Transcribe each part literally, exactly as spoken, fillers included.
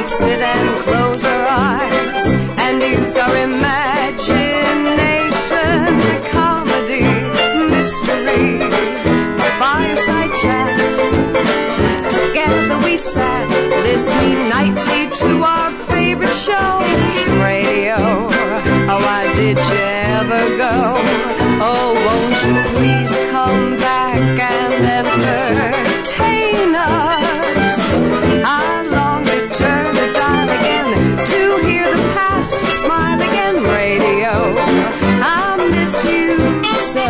we'd sit and close our eyes and use our imagination. Comedy, mystery, a fireside chat. Together we sat, listening nightly to our favorite shows. Radio, oh, why did you ever go? Oh, won't you please come back and entertain us? I long to turn the dial again to hear the past smile again. Radio, I miss you so.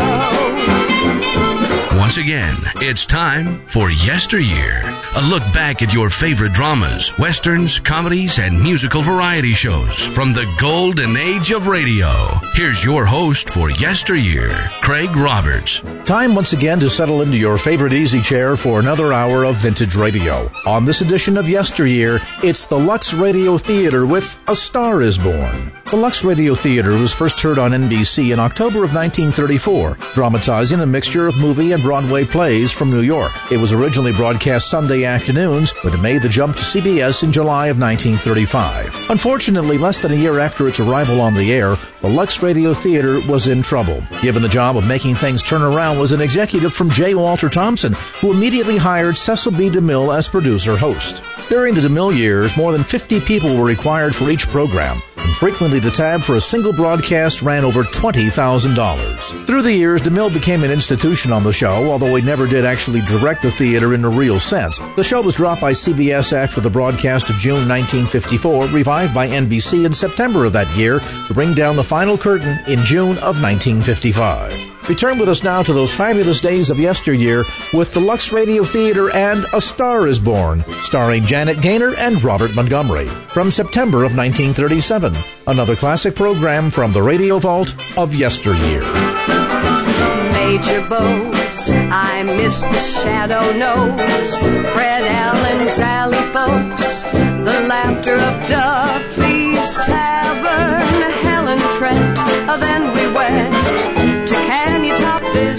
Once again, it's time for Yesteryear, a look back at your favorite dramas, westerns, comedies, and musical variety shows from the golden age of radio. Here's your host for Yesteryear, Craig Roberts. Time once again to settle into your favorite easy chair for another hour of vintage radio. On this edition of Yesteryear, it's the Lux Radio Theater with A Star Is Born. The Lux Radio Theater was first heard on N B C in October of nineteen thirty-four, dramatizing a mixture of movie and Broadway plays from New York. It was originally broadcast Sunday afternoons, but it made the jump to C B S in July of nineteen thirty-five. Unfortunately, less than a year after its arrival on the air, the Lux Radio Theater was in trouble. Given the job of making things turn around was an executive from J. Walter Thompson, who immediately hired Cecil B. DeMille as producer-host. During the DeMille years, more than fifty people were required for each program, and frequently the tab for a single broadcast ran over twenty thousand dollars. Through the years, DeMille became an institution on the show, although he never did actually direct the theater in a real sense. The show was dropped by C B S after the broadcast of June nineteen fifty-four, revived by N B C in September of that year to bring down the final curtain in June of nineteen fifty-five. Return with us now to those fabulous days of yesteryear with the Lux Radio Theater and A Star Is Born, starring Janet Gaynor and Robert Montgomery, from September of nineteen thirty-seven. Another classic program from the Radio Vault of yesteryear. Major Bose, I miss the Shadow Nose, Fred Allen's Alley Folks, the laughter of Duffy's Tavern, Helen Trent, then we went to Can You Top This?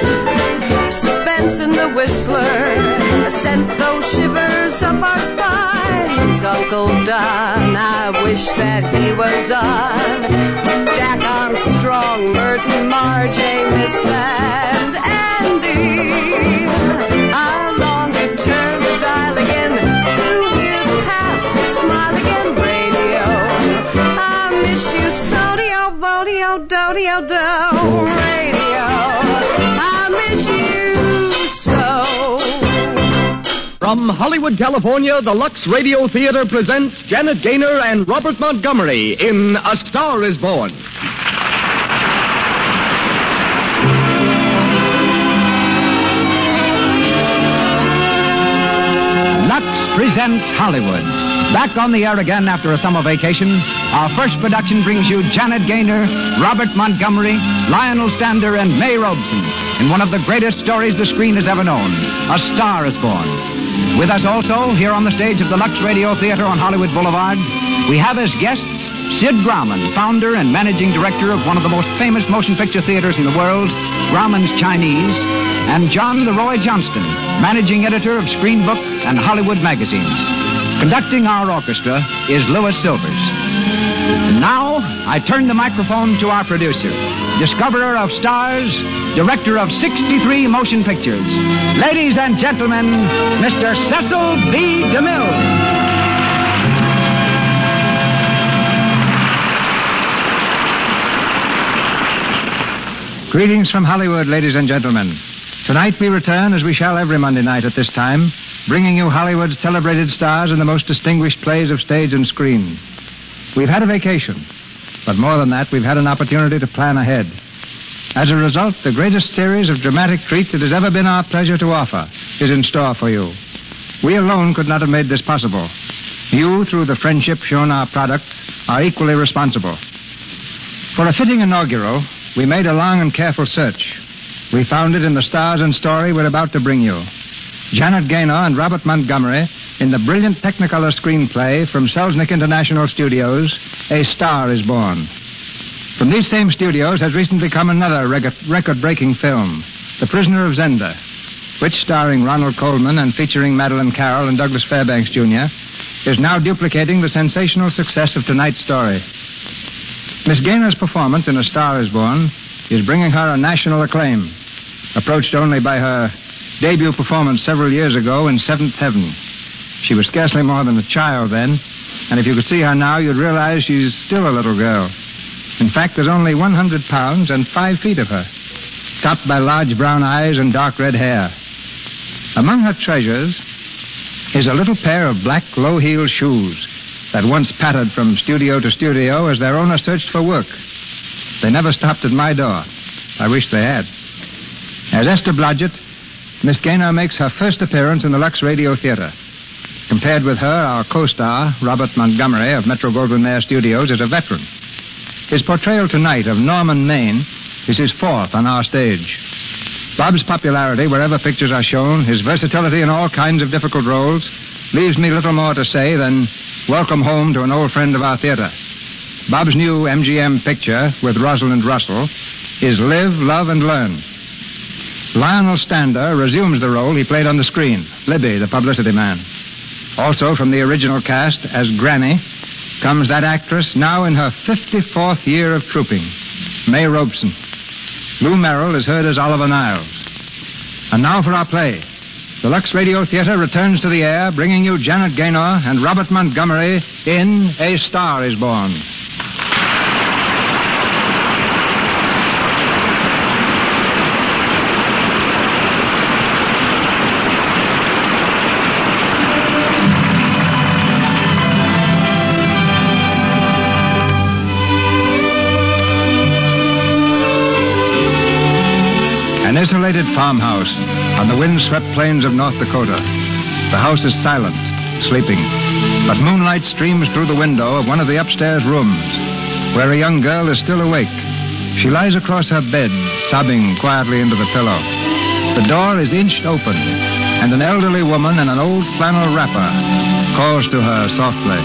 Suspense in the Whistler sent those shivers up our spines. Uncle Don, I wish that he was on. Jack Armstrong, Merton, Marjay, Miss and Andy. I long to turn the dial again to hear the past smile again. Radio, I miss you so. Vodio, dodio, do, radio, I miss you so. From Hollywood, California, the Lux Radio Theater presents Janet Gaynor and Robert Montgomery in A Star Is Born. Lux presents Hollywood. Back on the air again after a summer vacation, our first production brings you Janet Gaynor, Robert Montgomery, Lionel Stander, and May Robeson in one of the greatest stories the screen has ever known, A Star Is Born. With us also, here on the stage of the Lux Radio Theater on Hollywood Boulevard, we have as guests Sid Grauman, founder and managing director of one of the most famous motion picture theaters in the world, Grauman's Chinese, and John Leroy Johnston, managing editor of Screen Book and Hollywood magazines. Conducting our orchestra is Louis Silvers. And now, I turn the microphone to our producer, discoverer of stars, director of sixty-three motion pictures. Ladies and gentlemen, Mister Cecil B. DeMille. Greetings from Hollywood, ladies and gentlemen. Tonight we return, as we shall every Monday night at this time, bringing you Hollywood's celebrated stars in the most distinguished plays of stage and screen. We've had a vacation, but more than that, we've had an opportunity to plan ahead. As a result, the greatest series of dramatic treats it has ever been our pleasure to offer is in store for you. We alone could not have made this possible. You, through the friendship shown our products, are equally responsible. For a fitting inaugural, we made a long and careful search. We found it in the stars and story we're about to bring you. Janet Gaynor and Robert Montgomery in the brilliant Technicolor screenplay from Selznick International Studios, A Star Is Born. From these same studios has recently come another record-breaking film, The Prisoner of Zenda, which, starring Ronald Colman and featuring Madeline Carroll and Douglas Fairbanks, Junior, is now duplicating the sensational success of tonight's story. Miss Gaynor's performance in A Star is Born is bringing her a national acclaim, approached only by her debut performance several years ago in Seventh Heaven. She was scarcely more than a child then, and if you could see her now, you'd realize she's still a little girl. In fact, there's only one hundred pounds and five feet of her, topped by large brown eyes and dark red hair. Among her treasures is a little pair of black low-heeled shoes that once pattered from studio to studio as their owner searched for work. They never stopped at my door. I wish they had. As Esther Blodgett, Miss Gaynor makes her first appearance in the Lux Radio Theater. Compared with her, our co-star, Robert Montgomery of Metro-Goldwyn-Mayer Studios, is a veteran. His portrayal tonight of Norman Maine is his fourth on our stage. Bob's popularity wherever pictures are shown, his versatility in all kinds of difficult roles, leaves me little more to say than welcome home to an old friend of our theater. Bob's new M G M picture with Rosalind Russell is Live, Love, and Learn. Lionel Stander resumes the role he played on the screen, Libby, the publicity man. Also from the original cast as Granny comes that actress now in her fifty-fourth year of trooping, May Robeson. Lou Merrill is heard as Oliver Niles. And now for our play. The Lux Radio Theater returns to the air, bringing you Janet Gaynor and Robert Montgomery in A Star is Born. An isolated farmhouse on the wind-swept plains of North Dakota. The house is silent, sleeping, but moonlight streams through the window of one of the upstairs rooms, where a young girl is still awake. She lies across her bed, sobbing quietly into the pillow. The door is inched open, and an elderly woman in an old flannel wrapper calls to her softly.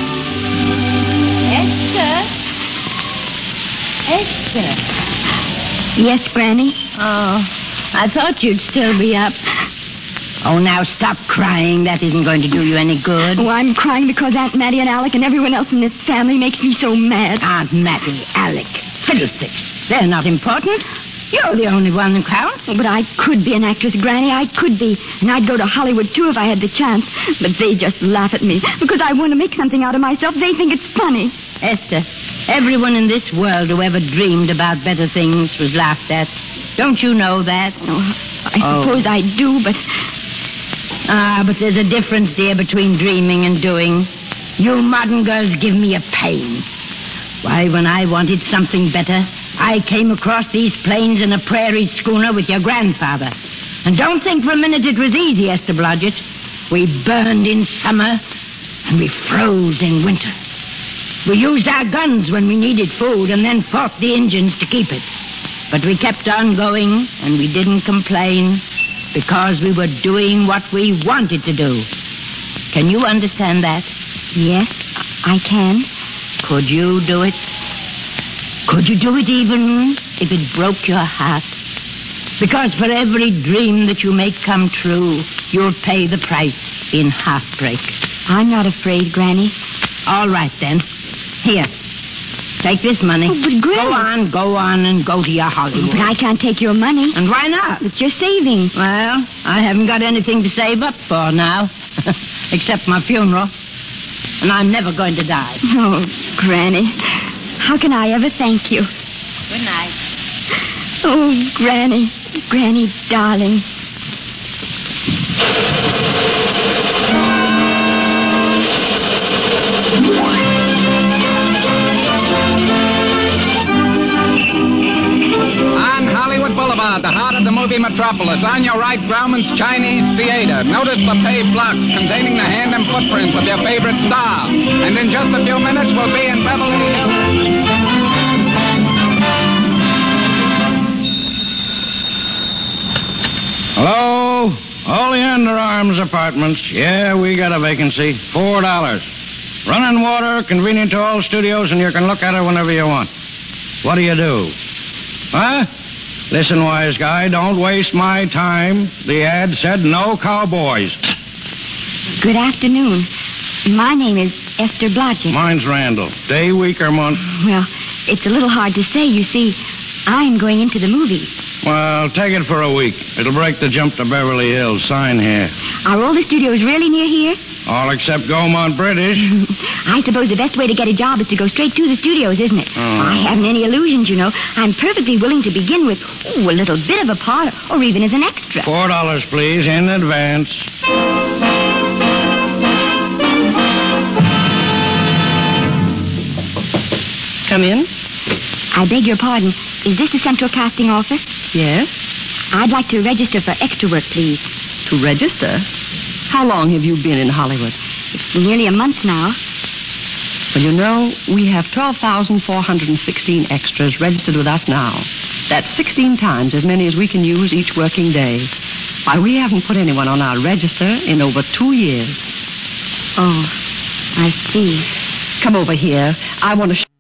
Esther? Esther? Yes, Granny? Oh, I thought you'd still be up. Oh, now stop crying. That isn't going to do you any good. Oh, I'm crying because Aunt Mattie and Alec and everyone else in this family makes me so mad. Aunt Mattie, Alec, fiddlesticks. They're not important. You're the only one who counts. Oh, but I could be an actress, Granny. I could be. And I'd go to Hollywood, too, if I had the chance. But they just laugh at me because I want to make something out of myself. They think it's funny. Esther, everyone in this world who ever dreamed about better things was laughed at. Don't you know that? Oh, I suppose oh. I do, but... Ah, but there's a difference, dear, between dreaming and doing. You modern girls give me a pain. Why, when I wanted something better, I came across these plains in a prairie schooner with your grandfather. And don't think for a minute it was easy, Esther Blodgett. We burned in summer, and we froze in winter. We used our guns when we needed food, and then fought the Indians to keep it. But we kept on going, and we didn't complain, because we were doing what we wanted to do. Can you understand that? Yes, I can. Could you do it? Could you do it even if it broke your heart? Because for every dream that you make come true, you'll pay the price in heartbreak. I'm not afraid, Granny. All right, then. Here. Take this money. Oh, but Granny... Go on, go on, and go to your Hollywood. But I can't take your money. And why not? It's your savings. Well, I haven't got anything to save up for now. Except my funeral. And I'm never going to die. Oh, Granny. How can I ever thank you? Good night. Oh, Granny. Granny, darling. Boulevard, the heart of the movie metropolis. On your right, Grauman's Chinese Theater. Notice the paved blocks containing the hand and footprints of your favorite star. And in just a few minutes, we'll be in Beverly Hills. Hello? Oleander Arms Apartments. Yeah, we got a vacancy. Four dollars. Running water, convenient to all studios, and you can look at it whenever you want. What do you do? Huh? Listen, wise guy, don't waste my time. The ad said no cowboys. Good afternoon. My name is Esther Blodgett. Mine's Randall. Day, week, or month? Well, it's a little hard to say. You see, I'm going into the movies. Well, take it for a week. It'll break the jump to Beverly Hills. Sign here. Are all the studios really near here? All except Gaumont British. I suppose the best way to get a job is to go straight to the studios, isn't it? Oh. I haven't any illusions, you know. I'm perfectly willing to begin with ooh, a little bit of a part, or even as an extra. Four dollars, please, in advance. Come in. I beg your pardon. Is this the Central Casting Office? Yes. I'd like to register for extra work, please. To register? How long have you been in Hollywood? It's nearly a month now. Well, you know, we have twelve thousand four hundred sixteen extras registered with us now. That's sixteen times as many as we can use each working day. Why, we haven't put anyone on our register in over two years. Oh, I see. Come over here. I want to... Sh-